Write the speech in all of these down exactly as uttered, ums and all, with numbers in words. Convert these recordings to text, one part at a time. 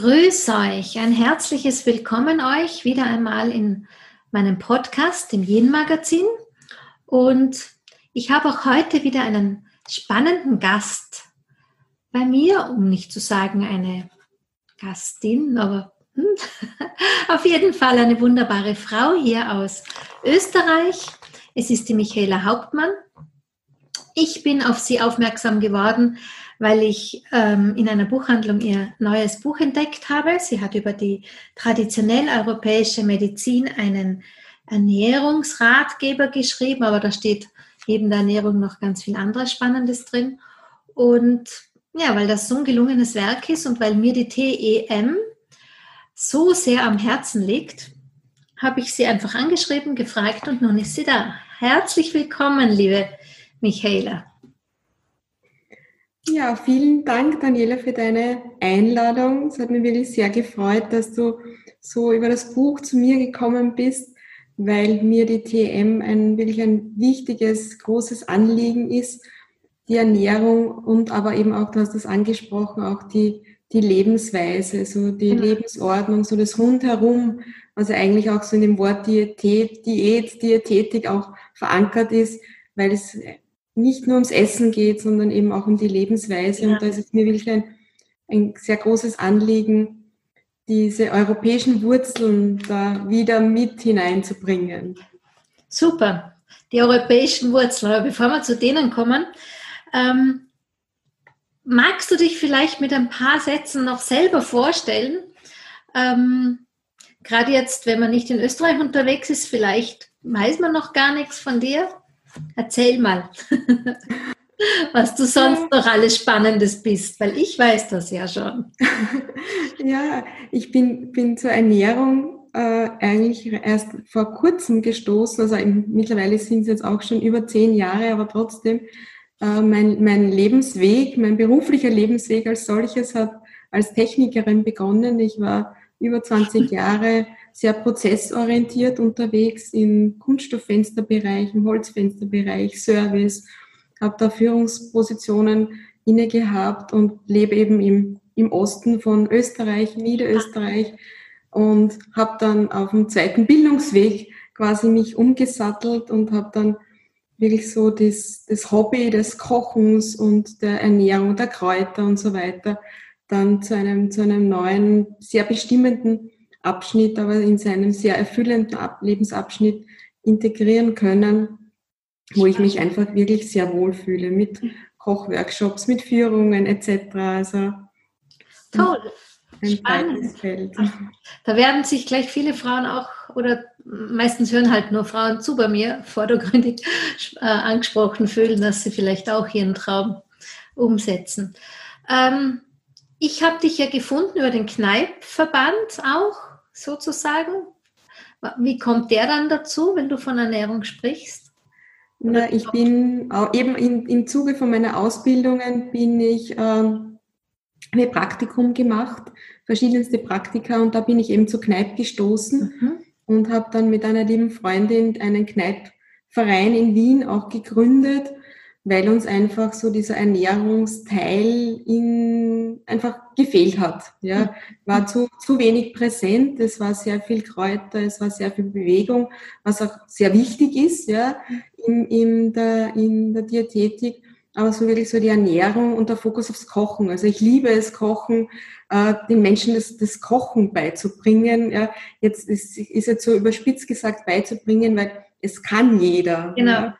Grüß euch, ein herzliches Willkommen euch wieder einmal in meinem Podcast, dem Yin-Magazin. Und ich habe auch heute wieder einen spannenden Gast bei mir, um nicht zu sagen eine Gastin, aber hm, auf jeden Fall eine wunderbare Frau hier aus Österreich. Es ist die Michaela Hauptmann. Ich bin auf sie aufmerksam geworden, weil ich ähm, in einer Buchhandlung ihr neues Buch entdeckt habe. Sie hat über die traditionell europäische Medizin einen Ernährungsratgeber geschrieben, aber da steht neben der Ernährung noch ganz viel anderes Spannendes drin. Und ja, weil das so ein gelungenes Werk ist und weil mir die T E M so sehr am Herzen liegt, habe ich sie einfach angeschrieben, gefragt und nun ist sie da. Herzlich willkommen, liebe Michaela. Ja, vielen Dank, Daniela, für deine Einladung. Es hat mich wirklich sehr gefreut, dass du so über das Buch zu mir gekommen bist, weil mir die T E M ein wirklich ein wichtiges, großes Anliegen ist, die Ernährung und aber eben auch, du hast das angesprochen, auch die, die Lebensweise, so die mhm. Lebensordnung, so das Rundherum, was ja eigentlich auch so in dem Wort Diätet, Diät, Diätetik auch verankert ist, weil es nicht nur ums Essen geht, sondern eben auch um die Lebensweise. Ja. Und da ist es mir wirklich ein, ein sehr großes Anliegen, diese europäischen Wurzeln da wieder mit hineinzubringen. Super, die europäischen Wurzeln. Aber bevor wir zu denen kommen, ähm, magst du dich vielleicht mit ein paar Sätzen noch selber vorstellen? Ähm, gerade jetzt, wenn man nicht in Österreich unterwegs ist, vielleicht weiß man noch gar nichts von dir. Erzähl mal, was du sonst noch alles Spannendes bist, weil ich weiß das ja schon. Ja, ich bin, bin zur Ernährung äh, eigentlich erst vor kurzem gestoßen, also im, mittlerweile sind es jetzt auch schon über zehn Jahre, aber trotzdem äh, mein, mein Lebensweg, mein beruflicher Lebensweg als solches hat als Technikerin begonnen. Ich war über zwanzig Jahre sehr prozessorientiert unterwegs im Kunststofffensterbereich, im Holzfensterbereich, Service, habe da Führungspositionen inne gehabt und lebe eben im, im Osten von Österreich, Niederösterreich und habe dann auf dem zweiten Bildungsweg quasi mich umgesattelt und habe dann wirklich so das, das Hobby des Kochens und der Ernährung, der Kräuter und so weiter dann zu einem, zu einem neuen, sehr bestimmenden Abschnitt, aber in seinem sehr erfüllenden Lebensabschnitt integrieren können, wo ich mich einfach wirklich sehr wohlfühle mit Kochworkshops, mit Führungen et cetera. Also toll, ein spannend. Feld. Da werden sich gleich viele Frauen auch, oder meistens hören halt nur Frauen zu bei mir, vordergründig äh, angesprochen fühlen, dass sie vielleicht auch ihren Traum umsetzen. Ähm, Ich habe dich ja gefunden über den Kneippverband auch, sozusagen. Wie kommt der dann dazu, wenn du von Ernährung sprichst? Na, ich bin auch eben in, im Zuge von meiner Ausbildungen bin ich ähm, ein Praktikum gemacht, verschiedenste Praktika, und da bin ich eben zur Kneipp gestoßen mhm. und habe dann mit einer lieben Freundin einen Kneippverein in Wien auch gegründet, weil uns einfach so dieser Ernährungsteil in, einfach gefehlt hat. Ja, war zu, zu wenig präsent, es war sehr viel Kräuter, es war sehr viel Bewegung, was auch sehr wichtig ist, ja, in, in, der, in der Diätetik, aber so wirklich so die Ernährung und der Fokus aufs Kochen. Also ich liebe es, Kochen, äh, den Menschen das, das Kochen beizubringen. Ja, jetzt ist, ist jetzt so überspitzt gesagt beizubringen, weil es kann jeder. Genau. Ja.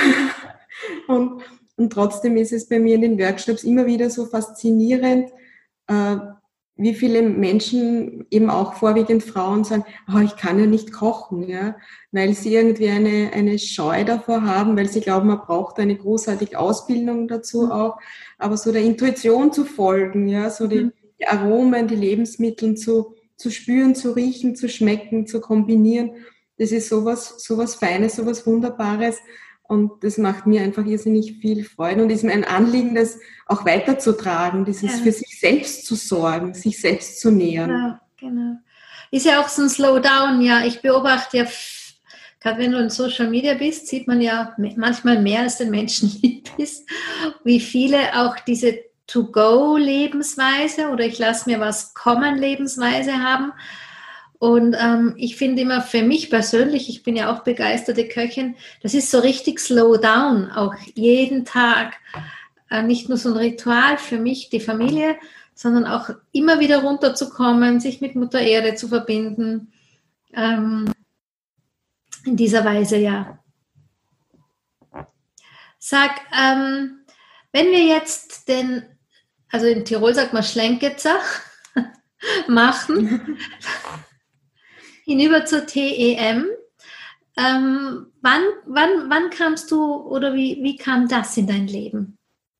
Und, und trotzdem ist es bei mir in den Workshops immer wieder so faszinierend, äh, wie viele Menschen, eben auch vorwiegend Frauen, sagen, oh, ich kann ja nicht kochen, ja, weil sie irgendwie eine, eine Scheu davor haben, weil sie glauben, man braucht eine großartige Ausbildung dazu mhm. auch, aber so der Intuition zu folgen, ja, so die, die Aromen, die Lebensmittel zu, zu spüren, zu riechen, zu schmecken, zu kombinieren, das ist sowas, sowas Feines, sowas Wunderbares. Und das macht mir einfach irrsinnig viel Freude und ist mir ein Anliegen, das auch weiterzutragen, dieses ja. für sich selbst zu sorgen, sich selbst zu nähern. Genau, genau. Ist ja auch so ein Slowdown, ja. Ich beobachte ja, gerade wenn du in Social Media bist, sieht man ja manchmal mehr als den Menschen lieb ist, wie viele auch diese To-Go-Lebensweise oder ich lasse mir was kommen Lebensweise haben. Und ähm, ich finde immer für mich persönlich, ich bin ja auch begeisterte Köchin, das ist so richtig slow down, auch jeden Tag. Äh, nicht nur so ein Ritual für mich, die Familie, sondern auch immer wieder runterzukommen, sich mit Mutter Erde zu verbinden. Ähm, in dieser Weise, ja. Sag, ähm, wenn wir jetzt den, also in Tirol sagt man Schlenketzer, machen, hinüber zur T E M, ähm, wann, wann, wann kamst du oder wie, wie kam das in dein Leben?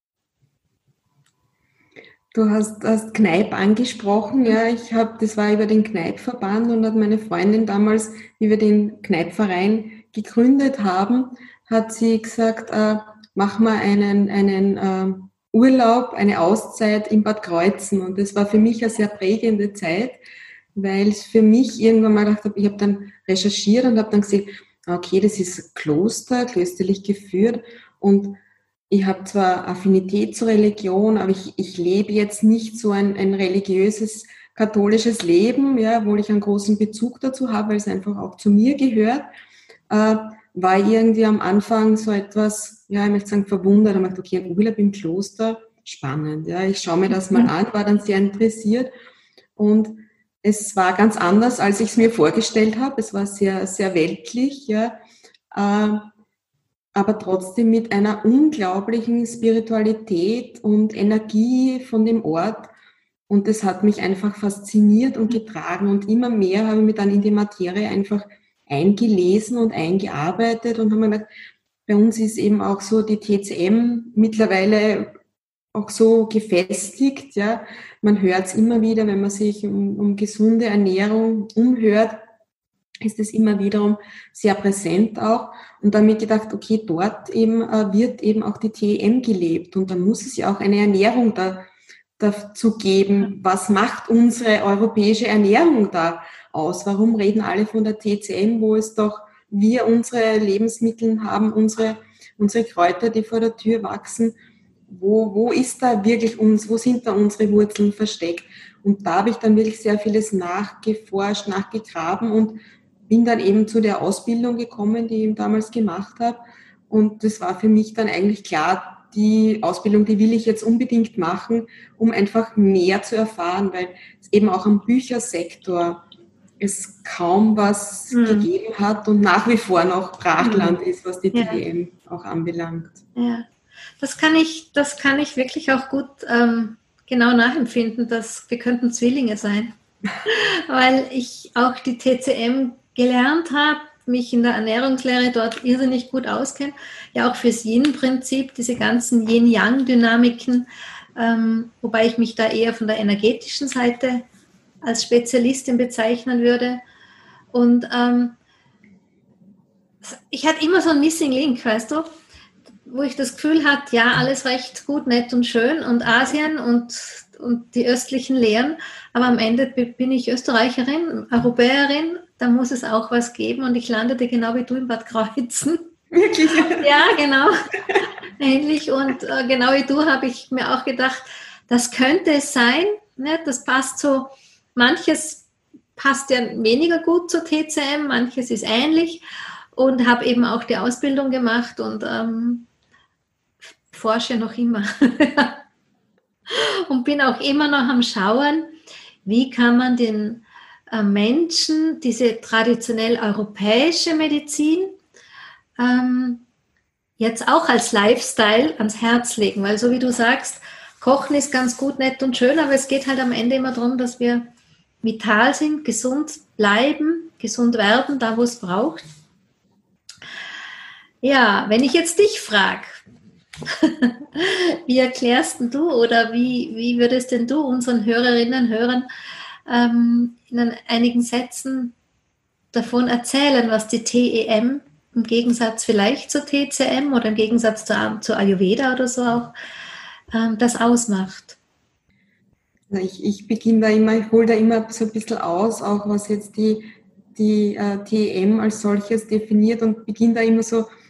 Du hast, hast Kneipp angesprochen, ja, ich habe, das war über den Kneipp-Verband und hat meine Freundin damals, wie wir den Kneipp-Verein gegründet haben, hat sie gesagt, äh, mach mal einen, einen äh, Urlaub, eine Auszeit in Bad Kreuzen, und das war für mich eine sehr prägende Zeit, weil ich für mich irgendwann mal gedacht habe, ich habe dann recherchiert und habe dann gesehen, okay, das ist Kloster, klösterlich geführt, und ich habe zwar Affinität zur Religion, aber ich, ich lebe jetzt nicht so ein, ein religiöses, katholisches Leben, ja, obwohl ich einen großen Bezug dazu habe, weil es einfach auch zu mir gehört, äh, war irgendwie am Anfang so etwas, ja, ich möchte sagen, verwundert. Ich dachte, okay, ein Urlaub im Kloster, spannend, ja, ich schaue mir das mal an, war dann sehr interessiert, und es war ganz anders, als ich es mir vorgestellt habe. Es war sehr, sehr weltlich, ja, äh, aber trotzdem mit einer unglaublichen Spiritualität und Energie von dem Ort. Und das hat mich einfach fasziniert und getragen. Und immer mehr habe ich mich dann in die Materie einfach eingelesen und eingearbeitet und habe mir gedacht, bei uns ist eben auch so die T C M mittlerweile auch so gefestigt. Ja. Man hört es immer wieder, wenn man sich um, um gesunde Ernährung umhört, ist es immer wiederum sehr präsent auch. Und dann habe ich gedacht, okay, dort eben äh, wird eben auch die T E M gelebt, und dann muss es ja auch eine Ernährung da, dazu geben. Was macht unsere europäische Ernährung da aus? Warum reden alle von der T C M, wo es doch wir unsere Lebensmittel haben, unsere, unsere Kräuter, die vor der Tür wachsen? Wo, wo ist da wirklich uns, wo sind da unsere Wurzeln versteckt? Und da habe ich dann wirklich sehr vieles nachgeforscht, nachgegraben und bin dann eben zu der Ausbildung gekommen, die ich eben damals gemacht habe. Und das war für mich dann eigentlich klar, die Ausbildung, die will ich jetzt unbedingt machen, um einfach mehr zu erfahren, weil es eben auch am Büchersektor es kaum was mhm. gegeben hat und nach wie vor noch Brachland mhm. ist, was die ja. T E M auch anbelangt. Ja, das kann ich, das kann ich wirklich auch gut ähm, genau nachempfinden, dass wir könnten Zwillinge sein, weil ich auch die T C M gelernt habe, mich in der Ernährungslehre dort irrsinnig gut auskenne, ja auch fürs Yin-Prinzip, diese ganzen Yin-Yang-Dynamiken, ähm, wobei ich mich da eher von der energetischen Seite als Spezialistin bezeichnen würde. Und ähm, ich hatte immer so einen Missing Link, weißt du, wo ich das Gefühl hatte, ja, alles recht gut, nett und schön und Asien und, und die östlichen Lehren, aber am Ende bin ich Österreicherin, Europäerin, da muss es auch was geben, und ich landete genau wie du in Bad Kreuzen. Wirklich? Ja, genau, ähnlich, und äh, genau wie du habe ich mir auch gedacht, das könnte es sein, ne? Das passt so, manches passt ja weniger gut zur T C M, manches ist ähnlich, und habe eben auch die Ausbildung gemacht und ähm, forsche noch immer und bin auch immer noch am Schauen, wie kann man den äh, Menschen diese traditionell europäische Medizin ähm, jetzt auch als Lifestyle ans Herz legen, weil so wie du sagst, Kochen ist ganz gut, nett und schön, aber es geht halt am Ende immer darum, dass wir vital sind, gesund bleiben, gesund werden, da wo es braucht. Ja, wenn ich jetzt dich frage, wie erklärst du oder wie, wie würdest denn du unseren Hörerinnen und Hörern ähm, in einigen Sätzen davon erzählen, was die T E M im Gegensatz vielleicht zur T C M oder im Gegensatz zur, zur Ayurveda oder so auch ähm, das ausmacht? Ich, ich beginne da immer, ich hole da immer so ein bisschen aus, auch was jetzt die, die äh, T E M als solches definiert, und beginne da immer so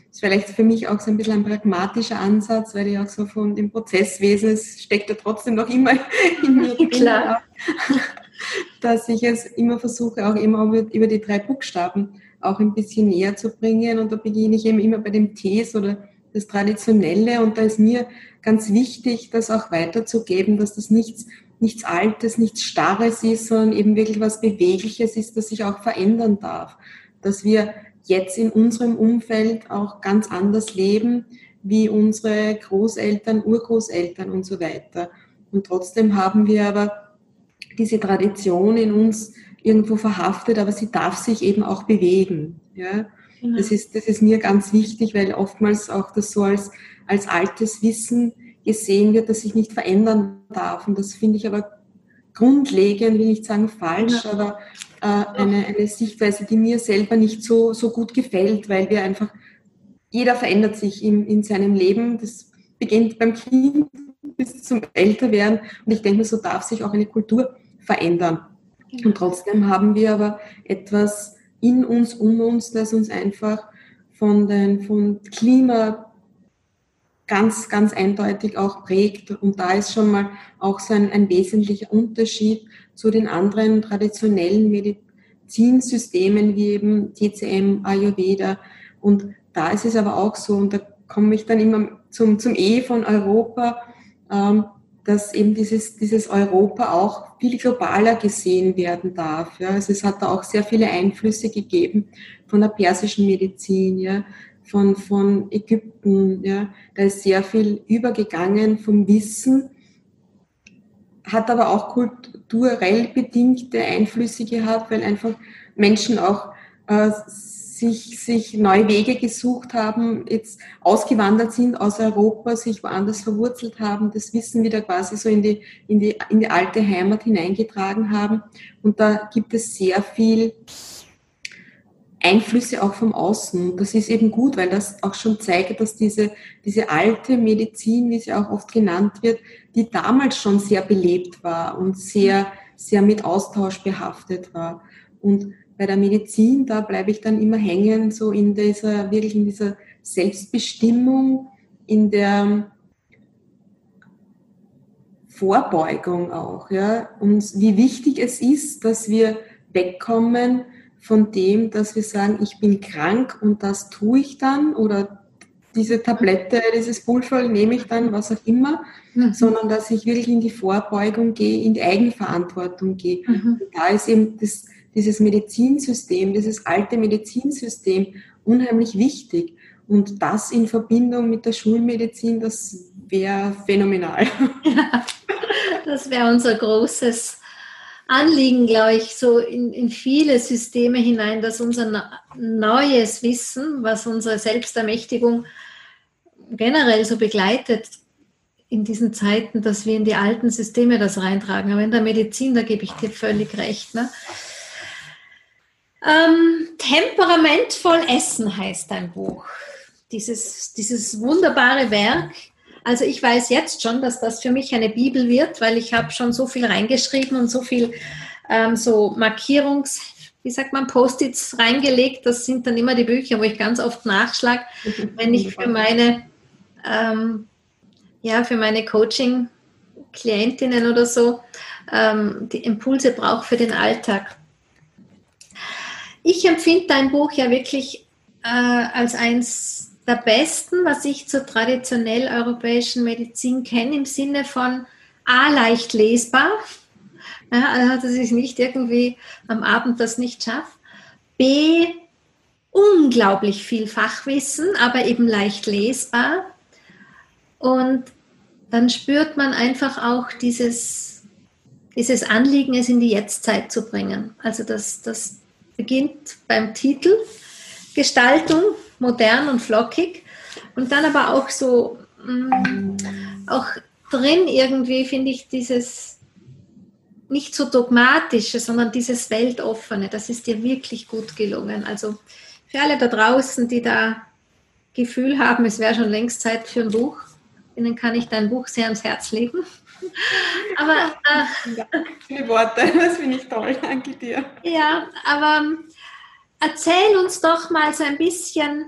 ist vielleicht für mich auch so ein bisschen ein pragmatischer Ansatz, weil ich auch so von dem Prozesswesen, es steckt ja trotzdem noch immer in mir drin, Klar. dass ich es immer versuche, auch immer über die drei Buchstaben auch ein bisschen näher zu bringen. Und da beginne ich eben immer bei dem Ts oder das Traditionelle. Und da ist mir ganz wichtig, das auch weiterzugeben, dass das nichts, nichts Altes, nichts Starres ist, sondern eben wirklich was Bewegliches ist, das sich auch verändern darf. Dass wir jetzt in unserem Umfeld auch ganz anders leben, wie unsere Großeltern, Urgroßeltern und so weiter. Und trotzdem haben wir aber diese Tradition in uns irgendwo verhaftet, aber sie darf sich eben auch bewegen. Ja? Genau. Das ist, das ist mir ganz wichtig, weil oftmals auch das so als, als altes Wissen gesehen wird, das sich nicht verändern darf. Und das finde ich aber grundlegend, will nicht sagen falsch, ja. aber äh, eine, eine Sichtweise, die mir selber nicht so, so gut gefällt, weil wir einfach, jeder verändert sich in, in seinem Leben. Das beginnt beim Kind bis zum Älterwerden. Und ich denke, so darf sich auch eine Kultur verändern. Und trotzdem haben wir aber etwas in uns, um uns, das uns einfach von den, von Klima ganz, ganz eindeutig auch prägt. Und da ist schon mal auch so ein, ein wesentlicher Unterschied zu den anderen traditionellen Medizinsystemen wie eben T C M, Ayurveda. Und da ist es aber auch so, und da komme ich dann immer zum, zum E von Europa, ähm, dass eben dieses, dieses Europa auch viel globaler gesehen werden darf. Ja. Also es hat da auch sehr viele Einflüsse gegeben von der persischen Medizin, ja, von, von Ägypten. Ja. Da ist sehr viel übergegangen vom Wissen, hat aber auch kulturell bedingte Einflüsse gehabt, weil einfach Menschen auch äh, sich, sich neue Wege gesucht haben, jetzt ausgewandert sind aus Europa, sich woanders verwurzelt haben, das Wissen wieder quasi so in die, in die, in die alte Heimat hineingetragen haben. Und da gibt es sehr viel Einflüsse auch vom Außen. Und das ist eben gut, weil das auch schon zeigt, dass diese, diese alte Medizin, wie sie auch oft genannt wird, die damals schon sehr belebt war und sehr, sehr mit Austausch behaftet war. Und bei der Medizin, da bleibe ich dann immer hängen, so in dieser, wirklich in dieser Selbstbestimmung, in der Vorbeugung auch, ja, und wie wichtig es ist, dass wir wegkommen von dem, dass wir sagen, ich bin krank und das tue ich dann oder diese Tablette, dieses Pulver nehme ich dann, was auch immer, mhm. sondern dass ich wirklich in die Vorbeugung gehe, in die Eigenverantwortung gehe. Mhm. Und da ist eben das dieses Medizinsystem, dieses alte Medizinsystem unheimlich wichtig. Und das in Verbindung mit der Schulmedizin, das wäre phänomenal. Ja, das wäre unser großes Anliegen, glaube ich, so in, in viele Systeme hinein, dass unser neues Wissen, was unsere Selbstermächtigung generell so begleitet in diesen Zeiten, dass wir in die alten Systeme das reintragen. Aber in der Medizin, da gebe ich dir völlig recht, ne? Ähm, Temperamentvoll Essen heißt dein Buch. Dieses, dieses wunderbare Werk. Also ich weiß jetzt schon, dass das für mich eine Bibel wird, weil ich habe schon so viel reingeschrieben und so viel ähm, so Markierungs, wie sagt man, Post-its reingelegt. Das sind dann immer die Bücher, wo ich ganz oft nachschlage, wenn ich für meine, ähm, ja, für meine Coaching-Klientinnen oder so ähm, die Impulse brauche für den Alltag. Ich empfinde dein Buch ja wirklich äh, als eins der besten, was ich zur traditionell europäischen Medizin kenne, im Sinne von A, leicht lesbar, ja, also dass ich nicht irgendwie am Abend das nicht schaffe, B, unglaublich viel Fachwissen, aber eben leicht lesbar, und dann spürt man einfach auch dieses, dieses Anliegen, es in die Jetztzeit zu bringen. Also das, das beginnt beim Titel, Gestaltung, modern und flockig, und dann aber auch so, mh, auch drin irgendwie finde ich dieses nicht so dogmatische, sondern dieses weltoffene, das ist dir wirklich gut gelungen. Also für alle da draußen, die da Gefühl haben, es wäre schon längst Zeit für ein Buch, denen kann ich dein Buch sehr ans Herz legen. Aber äh, ja, viele Worte, das finde ich toll, danke dir. Ja, aber erzähl uns doch mal so ein bisschen,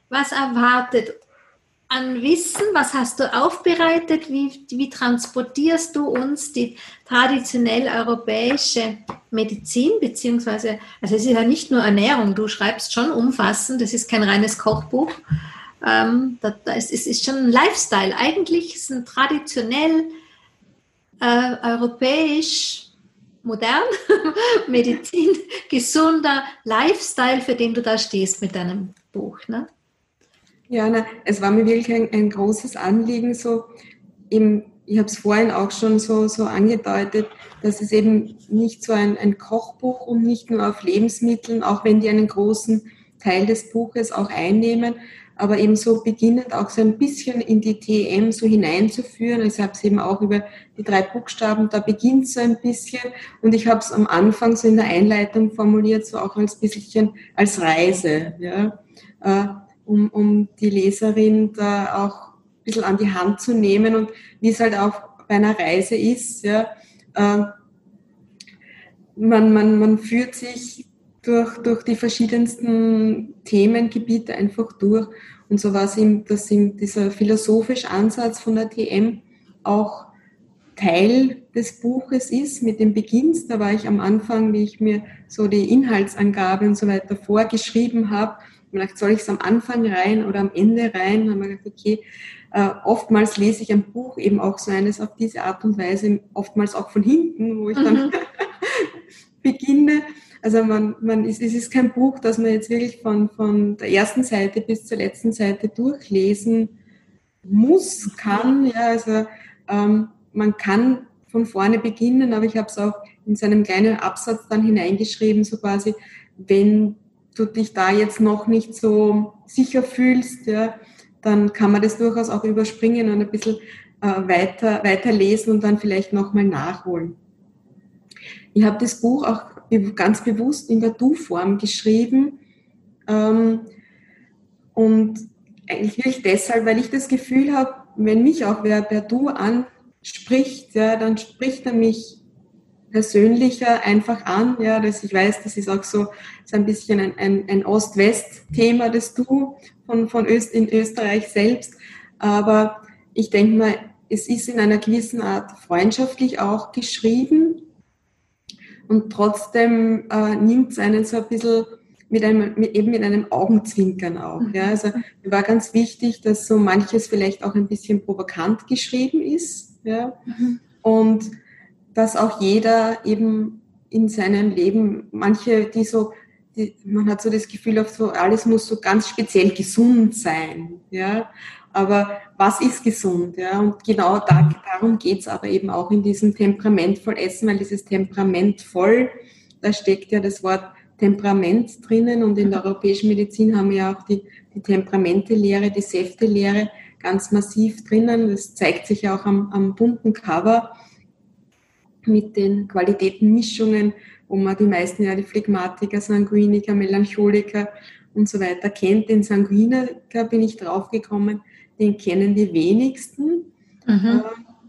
was erwartet an Wissen? Was hast du aufbereitet? Wie, wie transportierst du uns die traditionell europäische Medizin? Beziehungsweise, also es ist ja nicht nur Ernährung, du schreibst schon umfassend, das ist kein reines Kochbuch. Ähm, da, da ist, es ist schon ein Lifestyle. Eigentlich ist ein traditionell äh, europäisch modern Medizin, gesunder Lifestyle, für den du da stehst mit deinem Buch, ne? Ja, na, es war mir wirklich ein, ein großes Anliegen, so eben, ich habe es vorhin auch schon so, so angedeutet, dass es eben nicht so ein, ein Kochbuch und nicht nur auf Lebensmitteln, auch wenn die einen großen Teil des Buches auch einnehmen, aber eben so beginnend auch so ein bisschen in die T M so hineinzuführen. Ich habe es eben auch über die drei Buchstaben, da beginnt so ein bisschen und ich habe es am Anfang so in der Einleitung formuliert, so auch als bisschen als Reise, ja, um, um die Leserin da auch ein bisschen an die Hand zu nehmen und wie es halt auch bei einer Reise ist, ja, man, man, man führt sich durch, durch die verschiedensten Themengebiete einfach durch. Und so war es eben, dass eben dieser philosophische Ansatz von der T M auch Teil des Buches ist, mit dem Beginns. Da war ich am Anfang, wie ich mir so die Inhaltsangabe und so weiter vorgeschrieben habe, vielleicht soll ich es am Anfang rein oder am Ende rein. Dann haben wir gedacht, okay, äh, oftmals lese ich ein Buch eben auch so eines auf diese Art und Weise, oftmals auch von hinten, wo ich dann mhm. beginne. Also man, man ist, es ist kein Buch, das man jetzt wirklich von, von der ersten Seite bis zur letzten Seite durchlesen muss, kann. Ja, also ähm, man kann von vorne beginnen, aber ich habe es auch in so einem kleinen Absatz dann hineingeschrieben, so quasi, wenn du dich da jetzt noch nicht so sicher fühlst, ja, dann kann man das durchaus auch überspringen und ein bisschen äh, weiter, weiter lesen und dann vielleicht nochmal nachholen. Ich habe das Buch auch ganz bewusst in der Du-Form geschrieben ähm, und eigentlich wirklich deshalb, weil ich das Gefühl habe, wenn mich auch wer per Du anspricht, ja, dann spricht er mich persönlicher einfach an, ja, dass ich weiß, das ist auch so, so ein bisschen ein, ein, ein Ost-West-Thema, das Du von, von Öst, in Österreich selbst, aber ich denke mal, es ist in einer gewissen Art freundschaftlich auch geschrieben und trotzdem äh, nimmt es einen so ein bisschen mit einem, mit, eben mit einem Augenzwinkern auch, ja, also mir war ganz wichtig, dass so manches vielleicht auch ein bisschen provokant geschrieben ist, ja, mhm. und dass auch jeder eben in seinem Leben, manche, die so, die, man hat so das Gefühl, auf so, alles muss so ganz speziell gesund sein, ja, aber was ist gesund, ja, und genau da, darum geht's aber eben auch in diesem temperamentvoll Essen, weil dieses temperamentvoll, da steckt ja das Wort Temperament drinnen und in der europäischen Medizin haben wir ja auch die, die Temperamentelehre, die Säftelehre ganz massiv drinnen, das zeigt sich ja auch am, am bunten Cover, mit den Qualitätenmischungen, wo man die meisten ja die Phlegmatiker, Sanguiniker, Melancholiker und so weiter kennt. Den Sanguiniker bin ich draufgekommen, den kennen die wenigsten. Mhm.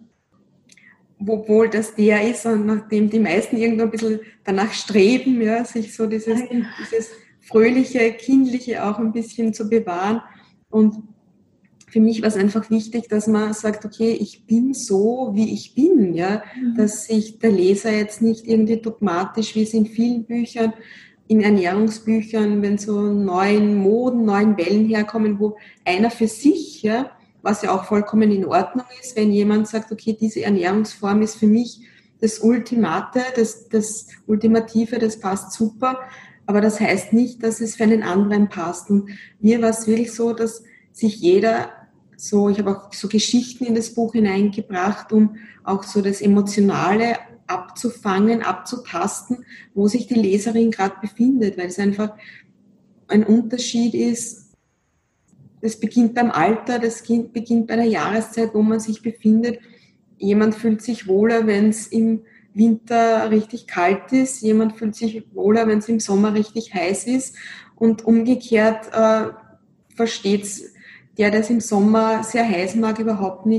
Äh, obwohl das der ist, und nachdem die meisten irgendwo ein bisschen danach streben, ja, sich so dieses, dieses fröhliche, kindliche auch ein bisschen zu bewahren. Und für mich war es einfach wichtig, dass man sagt, okay, ich bin so, wie ich bin, ja, mhm. dass sich der Leser jetzt nicht irgendwie dogmatisch, wie es in vielen Büchern, in Ernährungsbüchern, wenn so neuen Moden, neuen Wellen herkommen, wo einer für sich, ja, was ja auch vollkommen in Ordnung ist, wenn jemand sagt, okay, diese Ernährungsform ist für mich das Ultimate, das, das Ultimative, das passt super, aber das heißt nicht, dass es für einen anderen passt. Und mir war es wirklich so, dass sich jeder so, ich habe auch so Geschichten in das Buch hineingebracht, um auch so das Emotionale abzufangen, abzutasten, wo sich die Leserin gerade befindet, weil es einfach ein Unterschied ist. Das beginnt beim Alter, das beginnt bei der Jahreszeit, wo man sich befindet. Jemand fühlt sich wohler, wenn es im Winter richtig kalt ist. Jemand fühlt sich wohler, wenn es im Sommer richtig heiß ist. Und umgekehrt äh, versteht es der, der es im Sommer sehr heiß mag, überhaupt nicht,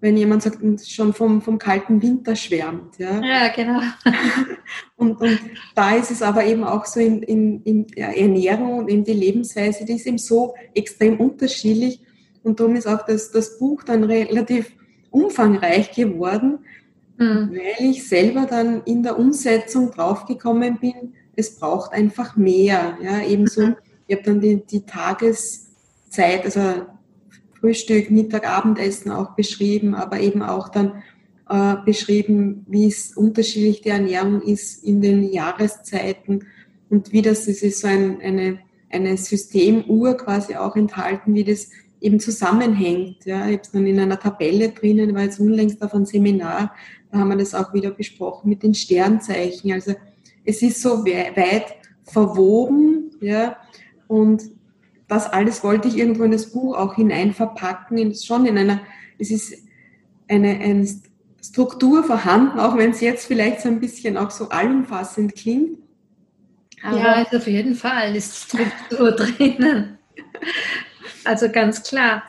wenn jemand sagt, schon vom, vom kalten Winter schwärmt. Ja, ja genau. und, und da ist es aber eben auch so in, in, in der Ernährung und in die Lebensweise, die ist eben so extrem unterschiedlich. Und darum ist auch das, das Buch dann relativ umfangreich geworden, mhm. weil ich selber dann in der Umsetzung draufgekommen bin, es braucht einfach mehr. Ja, ebenso, mhm. ich habe dann die, die Tageszeit, also Frühstück, Mittag, Abendessen auch beschrieben, aber eben auch dann äh, beschrieben, wie es unterschiedlich die Ernährung ist in den Jahreszeiten und wie das, das ist so ein, eine, eine Systemuhr quasi auch enthalten, wie das eben zusammenhängt. Ja. Ich habe es dann in einer Tabelle drinnen, war jetzt unlängst auf einem Seminar, da haben wir das auch wieder besprochen mit den Sternzeichen. Also es ist so weit verwoben, ja, und das alles wollte ich irgendwo in das Buch auch hinein verpacken, in, schon in einer, es ist eine, eine Struktur vorhanden, auch wenn es jetzt vielleicht so ein bisschen auch so allumfassend klingt. Aber ja, ist auf jeden Fall ist Struktur drinnen. Also ganz klar.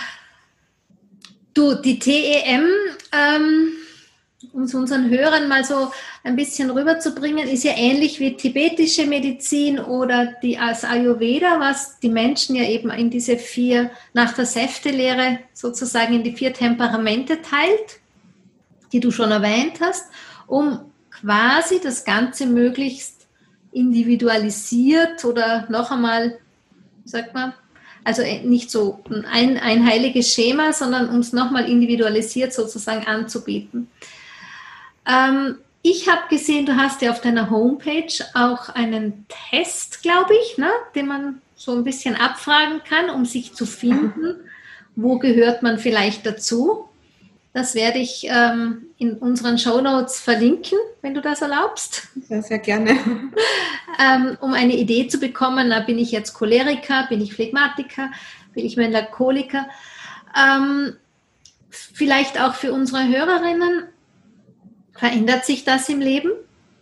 Du, die T E M, ähm, um es unseren Hörern mal so ein bisschen rüberzubringen, ist ja ähnlich wie tibetische Medizin oder die als Ayurveda, was die Menschen ja eben in diese vier, nach der Säftelehre sozusagen in die vier Temperamente teilt, die du schon erwähnt hast, um quasi das Ganze möglichst individualisiert oder noch einmal, wie sagt man, also nicht so ein, ein heiliges Schema, sondern um es nochmal individualisiert sozusagen anzubieten. Ähm, ich habe gesehen, du hast ja auf deiner Homepage auch einen Test, glaube ich, ne, den man so ein bisschen abfragen kann, um sich zu finden, wo gehört man vielleicht dazu. Das werde ich ähm, in unseren Shownotes verlinken, wenn du das erlaubst. Ja, sehr gerne. ähm, um eine Idee zu bekommen, na, bin ich jetzt Choleriker, bin ich Phlegmatiker, bin ich Melancholiker. Ähm, vielleicht auch für unsere Hörerinnen, verändert sich das im Leben?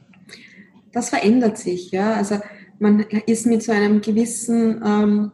Das verändert sich, ja. Also man ist mit so einem gewissen ähm,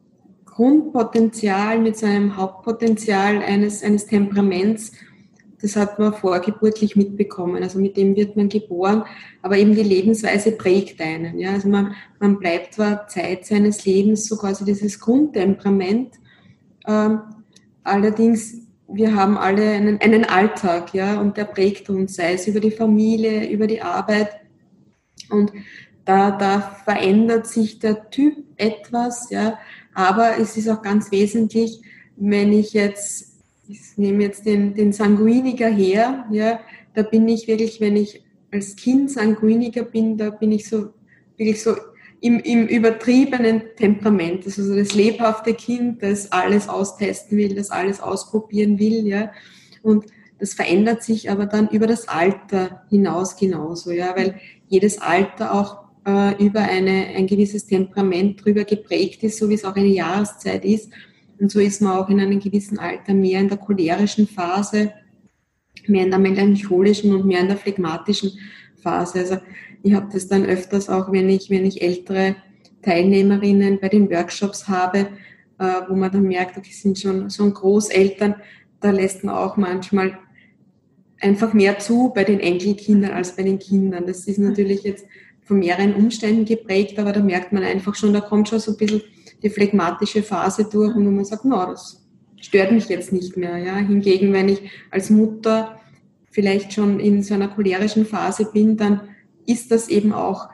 Grundpotenzial, mit so einem Hauptpotenzial eines, eines Temperaments, das hat man vorgeburtlich mitbekommen, also mit dem wird man geboren, aber eben die Lebensweise prägt einen. Ja? Also man, man bleibt zwar Zeit seines Lebens so quasi dieses Grundtemperament, ähm, allerdings wir haben alle einen, einen Alltag, ja, und der prägt uns, sei es über die Familie, über die Arbeit, und da, da verändert sich der Typ etwas, ja, aber es ist auch ganz wesentlich, wenn ich jetzt, ich nehme jetzt den, den Sanguiniker her, ja, da bin ich wirklich, wenn ich als Kind Sanguiniker bin, da bin ich so, wirklich so im, im übertriebenen Temperament, also so das lebhafte Kind, das alles austesten will, das alles ausprobieren will, ja, und das verändert sich aber dann über das Alter hinaus genauso, ja, weil jedes Alter auch äh, über eine, ein gewisses Temperament drüber geprägt ist, so wie es auch eine Jahreszeit ist. Und so ist man auch in einem gewissen Alter mehr in der cholerischen Phase, mehr in der melancholischen und mehr in der phlegmatischen Phase. Also ich habe das dann öfters auch, wenn ich, wenn ich ältere Teilnehmerinnen bei den Workshops habe, äh, wo man dann merkt, okay, sind schon, schon Großeltern, da lässt man auch manchmal einfach mehr zu bei den Enkelkindern als bei den Kindern. Das ist natürlich jetzt von mehreren Umständen geprägt, aber da merkt man einfach schon, da kommt schon so ein bisschen die phlegmatische Phase durch und wo man sagt, no, das stört mich jetzt nicht mehr. Ja. Hingegen, wenn ich als Mutter vielleicht schon in so einer cholerischen Phase bin, dann ist das eben auch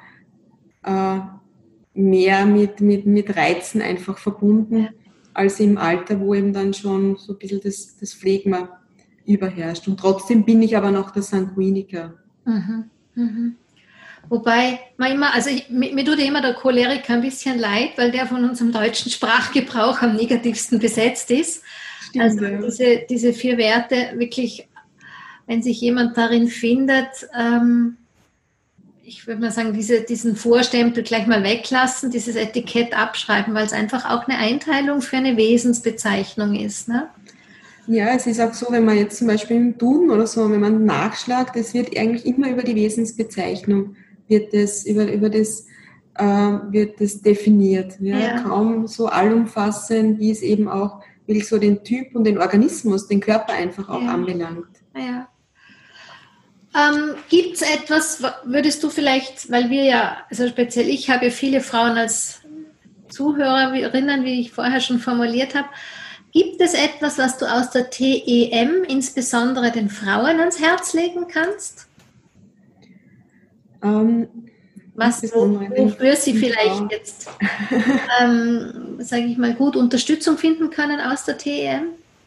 äh, mehr mit, mit, mit Reizen einfach verbunden, als im Alter, wo eben dann schon so ein bisschen das, das Phlegma überherrscht. Und trotzdem bin ich aber noch der Sanguiniker. Mhm. Mhm. Wobei man immer, also ich, mir, mir tut immer der Choleriker ein bisschen leid, weil der von unserem deutschen Sprachgebrauch am negativsten besetzt ist. Stimmt, also ja. diese, diese vier Werte wirklich, wenn sich jemand darin findet, ähm, ich würde mal sagen, diese, diesen Vorstempel gleich mal weglassen, dieses Etikett abschreiben, weil es einfach auch eine Einteilung für eine Wesensbezeichnung ist, ne? Ja, es ist auch so, wenn man jetzt zum Beispiel im Duden oder so, wenn man nachschlagt, es wird eigentlich immer über die Wesensbezeichnung wird das, über, über das, äh, wird das definiert. Ja? Ja. Kaum so allumfassend, wie es eben auch wirklich so den Typ und den Organismus, den Körper einfach auch ja. anbelangt. Ja. Ähm, gibt es etwas, würdest du vielleicht, weil wir ja, also speziell ich habe ja viele Frauen als Zuhörerinnen, wie ich vorher schon formuliert habe, gibt es etwas, was du aus der T E M insbesondere den Frauen ans Herz legen kannst? Ähm, was, wofür sie vielleicht jetzt, ähm, sage ich mal, gut Unterstützung finden können aus der T E M?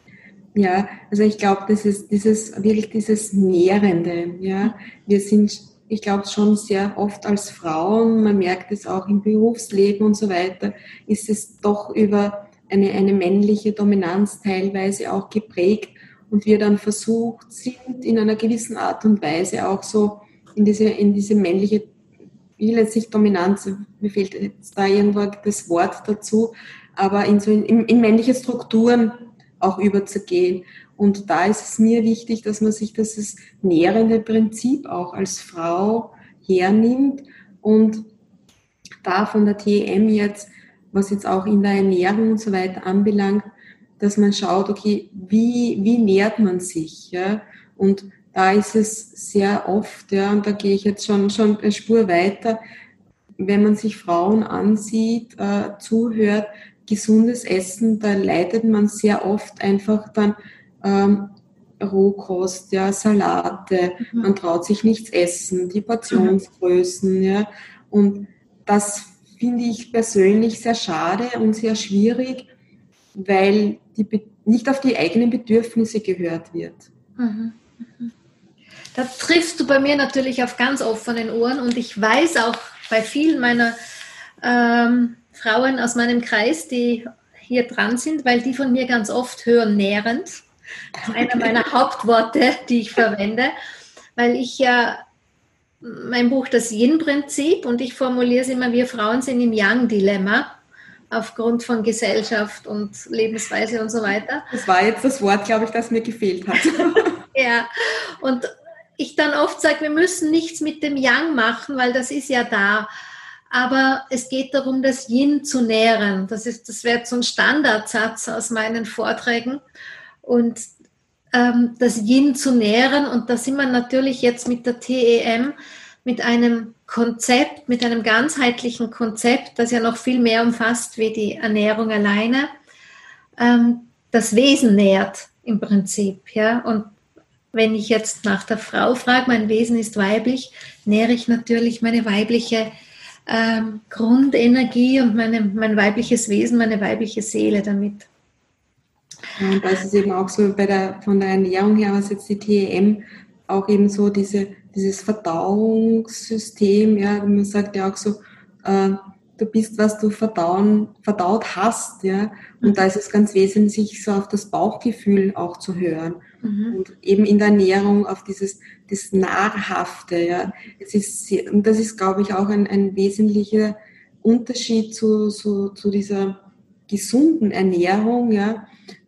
Ja, also ich glaube, das ist dieses, wirklich dieses Nährende, ja. Wir sind, ich glaube schon sehr oft als Frauen, man merkt es auch im Berufsleben und so weiter, ist es doch über eine, eine männliche Dominanz teilweise auch geprägt und wir dann versucht sind, in einer gewissen Art und Weise auch so in diese, in diese männliche, ich will jetzt nicht Dominanz, mir fehlt jetzt da irgendwo das Wort dazu, aber in so in, in männliche Strukturen auch überzugehen. Und da ist es mir wichtig, dass man sich dieses nährende Prinzip auch als Frau hernimmt und da von der T E M jetzt, was jetzt auch in der Ernährung und so weiter anbelangt, dass man schaut, okay, wie, wie nährt man sich, ja? Und da ist es sehr oft, ja, und da gehe ich jetzt schon, schon eine Spur weiter, wenn man sich Frauen ansieht, äh, zuhört, gesundes Essen, da leidet man sehr oft einfach dann ähm, Rohkost, ja, Salate, mhm. man traut sich nichts essen, die Portionsgrößen, mhm. ja, und das finde ich persönlich sehr schade und sehr schwierig, weil die, nicht auf die eigenen Bedürfnisse gehört wird. Mhm. Mhm. Da triffst du bei mir natürlich auf ganz offenen Ohren und ich weiß auch bei vielen meiner ähm, Frauen aus meinem Kreis, die hier dran sind, weil die von mir ganz oft hören nährend. Das ist einer meiner Hauptworte, die ich verwende, weil ich ja mein Buch das Yin-Prinzip und ich formuliere es immer, wir Frauen sind im Yang-Dilemma aufgrund von Gesellschaft und Lebensweise und so weiter. Das war jetzt das Wort, glaube ich, das mir gefehlt hat. Ja, und ich dann oft sage, wir müssen nichts mit dem Yang machen, weil das ist ja da. Aber es geht darum, das Yin zu nähren. Das ist, das wäre so ein Standardsatz aus meinen Vorträgen. Und ähm, das Yin zu nähren, und da sind wir natürlich jetzt mit der T E M, mit einem Konzept, mit einem ganzheitlichen Konzept, das ja noch viel mehr umfasst wie die Ernährung alleine, ähm, das Wesen nährt im Prinzip. Ja? Und wenn ich jetzt nach der Frau frage, mein Wesen ist weiblich, nähre ich natürlich meine weibliche ähm, Grundenergie und meine, mein weibliches Wesen, meine weibliche Seele damit. Ja, und das ist eben auch so bei der, von der Ernährung her, was jetzt die T E M auch eben so diese, dieses Verdauungssystem, ja, man sagt ja auch so, äh, du bist, was du verdauen, verdaut hast, ja, und mhm. da ist es ganz wesentlich, so auf das Bauchgefühl auch zu hören. Mhm. Und eben in der Ernährung auf dieses das Nahrhafte, ja. Es ist, und das ist, glaube ich, auch ein, ein wesentlicher Unterschied zu, zu, zu dieser gesunden Ernährung, ja.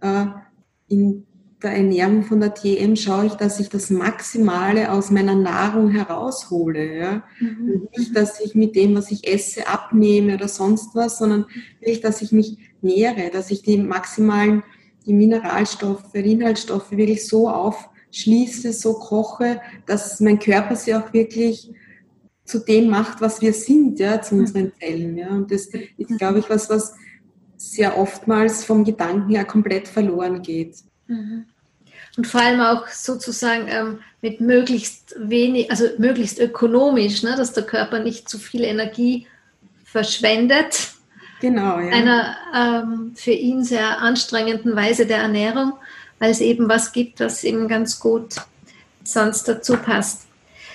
In der Ernährung von der T E M schaue ich, dass ich das Maximale aus meiner Nahrung heraushole, ja. Mhm. Und nicht, dass ich mit dem, was ich esse, abnehme oder sonst was, sondern wirklich, dass ich mich nähere, dass ich die maximalen die Mineralstoffe, die Inhaltsstoffe wirklich so aufschließe, so koche, dass mein Körper sie auch wirklich zu dem macht, was wir sind, ja, zu unseren Zellen. Ja. Und das ist, glaube ich, was, was sehr oftmals vom Gedanken her komplett verloren geht. Und vor allem auch sozusagen ähm, mit möglichst wenig, also möglichst ökonomisch, ne, dass der Körper nicht zu viel Energie verschwendet. Genau, ja. Einer ähm, für ihn sehr anstrengenden Weise der Ernährung, weil es eben was gibt, was ihm ganz gut sonst dazu passt.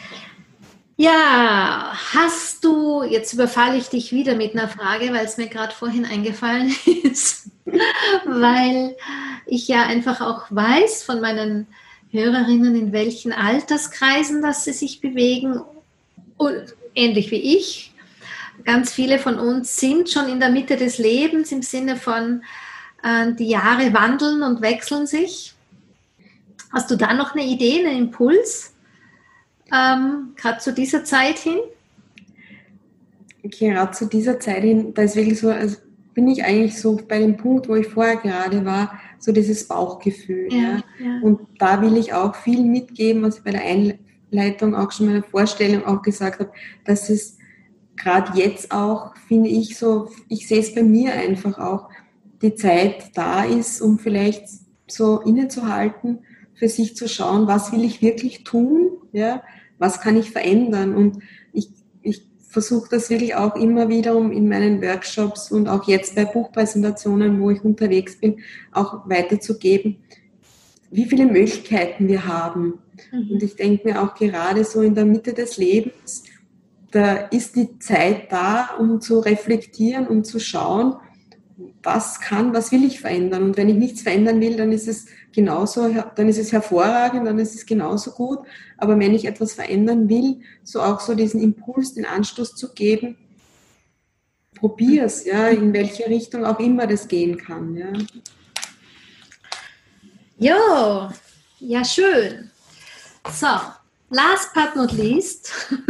Ja, hast du, jetzt überfalle ich dich wieder mit einer Frage, weil es mir gerade vorhin eingefallen ist, weil ich ja einfach auch weiß von meinen Hörerinnen, in welchen Alterskreisen dass sie sich bewegen, und ähnlich wie ich. Ganz viele von uns sind schon in der Mitte des Lebens im Sinne von, äh, die Jahre wandeln und wechseln sich. Hast du da noch eine Idee, einen Impuls, ähm, gerade zu dieser Zeit hin? Okay, gerade zu dieser Zeit hin, da ist wirklich so, also bin ich eigentlich so bei dem Punkt, wo ich vorher gerade war, so dieses Bauchgefühl. Ja, ja. Ja. Und da will ich auch viel mitgeben, was ich bei der Einleitung auch schon in meiner Vorstellung auch gesagt habe, dass es gerade jetzt auch, finde ich so, ich sehe es bei mir einfach auch, die Zeit da ist, um vielleicht so innezuhalten, für sich zu schauen, was will ich wirklich tun, ja, was kann ich verändern. Und ich, ich versuche das wirklich auch immer wiederum in meinen Workshops und auch jetzt bei Buchpräsentationen, wo ich unterwegs bin, auch weiterzugeben, wie viele Möglichkeiten wir haben. Mhm. Und ich denke mir auch gerade so in der Mitte des Lebens, da ist die Zeit da, um zu reflektieren und zu schauen, was kann, was will ich verändern. Und wenn ich nichts verändern will, dann ist es genauso, dann ist es hervorragend, dann ist es genauso gut. Aber wenn ich etwas verändern will, so auch so diesen Impuls, den Anstoß zu geben, probier's, ja, in welche Richtung auch immer das gehen kann. Ja, jo, ja schön. So, last but not least,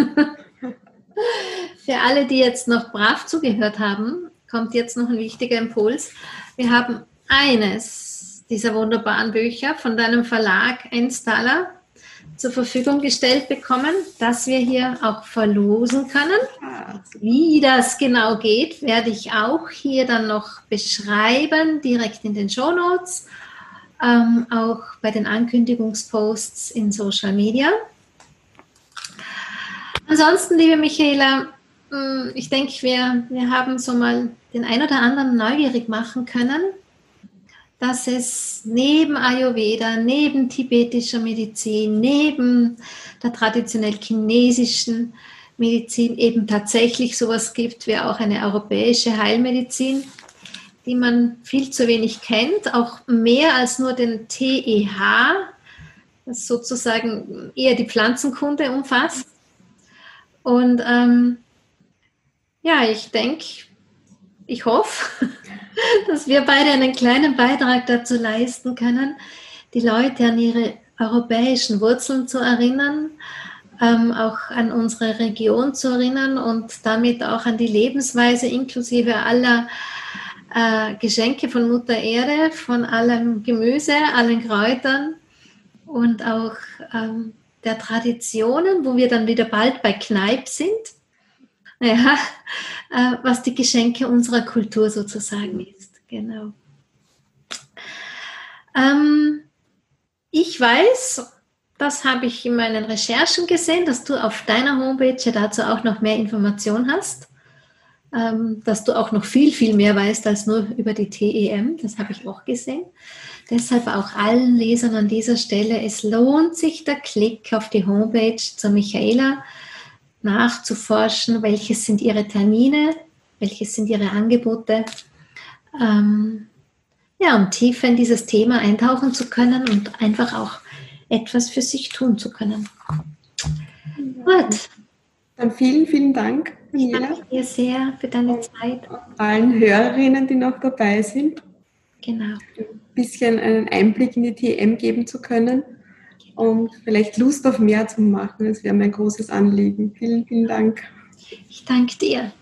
für alle, die jetzt noch brav zugehört haben, kommt jetzt noch ein wichtiger Impuls. Wir haben eines dieser wunderbaren Bücher von deinem Verlag Enstala zur Verfügung gestellt bekommen, das wir hier auch verlosen können. Wie das genau geht, werde ich auch hier dann noch beschreiben, direkt in den Shownotes, ähm, auch bei den Ankündigungsposts in Social Media. Ansonsten, liebe Michaela, ich denke, wir, wir haben so mal den ein oder anderen neugierig machen können, dass es neben Ayurveda, neben tibetischer Medizin, neben der traditionell chinesischen Medizin eben tatsächlich sowas gibt wie auch eine europäische Heilmedizin, die man viel zu wenig kennt, auch mehr als nur den T E H, das sozusagen eher die Pflanzenkunde umfasst. Und ähm, ja, ich denke, ich hoffe, dass wir beide einen kleinen Beitrag dazu leisten können, die Leute an ihre europäischen Wurzeln zu erinnern, ähm, auch an unsere Region zu erinnern und damit auch an die Lebensweise inklusive aller äh, Geschenke von Mutter Erde, von allem Gemüse, allen Kräutern und auch ähm, der Traditionen, wo wir dann wieder bald bei Kneipp sind. Ja, äh, was die Geschenke unserer Kultur sozusagen ist. Genau. Ähm, ich weiß, das habe ich in meinen Recherchen gesehen, dass du auf deiner Homepage ja dazu auch noch mehr Informationen hast, ähm, dass du auch noch viel, viel mehr weißt als nur über die T E M, das habe ich auch gesehen. Deshalb auch allen Lesern an dieser Stelle, es lohnt sich der Klick auf die Homepage zur Michaela, nachzuforschen, welches sind ihre Termine, welches sind ihre Angebote, ähm, ja, um tiefer in dieses Thema eintauchen zu können und einfach auch etwas für sich tun zu können. Ja. Gut. Dann vielen, vielen Dank, Daniela. Ich danke dir sehr für deine und Zeit. Allen Hörerinnen, die noch dabei sind. Genau. Ein bisschen einen Einblick in die T E M geben zu können. Und vielleicht Lust auf mehr zu machen. Das wäre mein großes Anliegen. Vielen, vielen Dank. Ich danke dir.